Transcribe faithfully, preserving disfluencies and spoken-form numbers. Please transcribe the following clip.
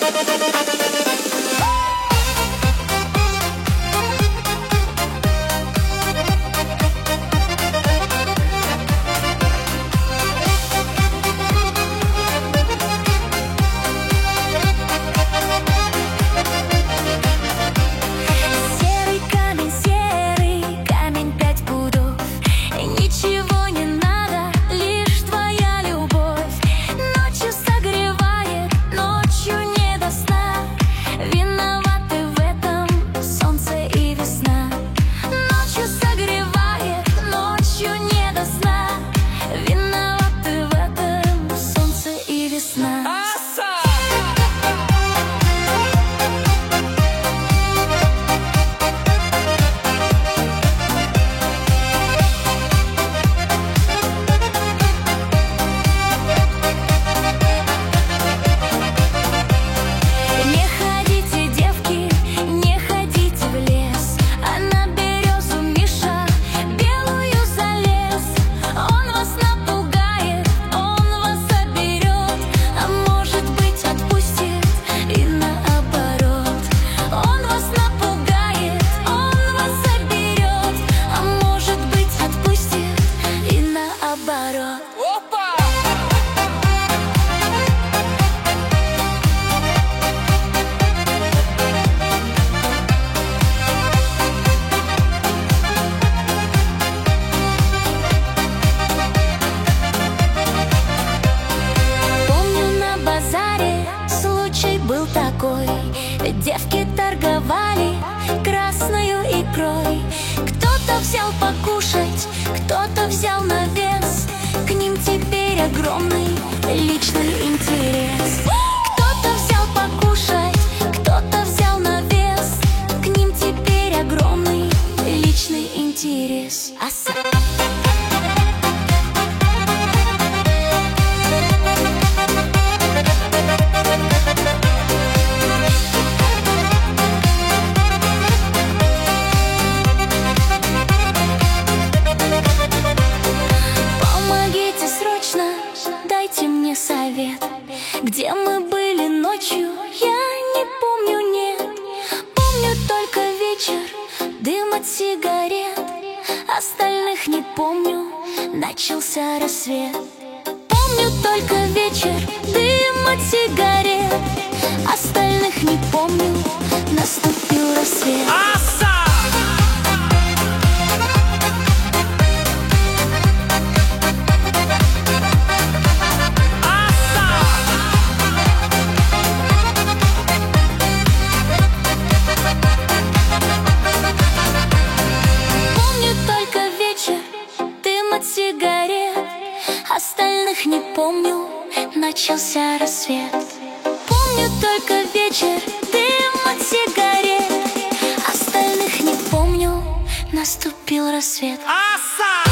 Был такой, девки торговали красною икрой. Кто-то взял покушать, кто-то взял на вес. К ним теперь огромный личный интерес. Кто-то взял покушать, кто-то взял на вес. К ним теперь огромный личный интерес. Аса. Дайте мне совет, где мы были ночью, я не помню, нет. Помню только вечер, дым от сигарет. Остальных не помню, начался рассвет. Помню только вечер, дым от сигарет. Остальных не помню, наступил рассвет. Сигарет, остальных не помню, начался рассвет. Помню только вечер, дым от сигарет. Остальных не помню, наступил рассвет. Аса!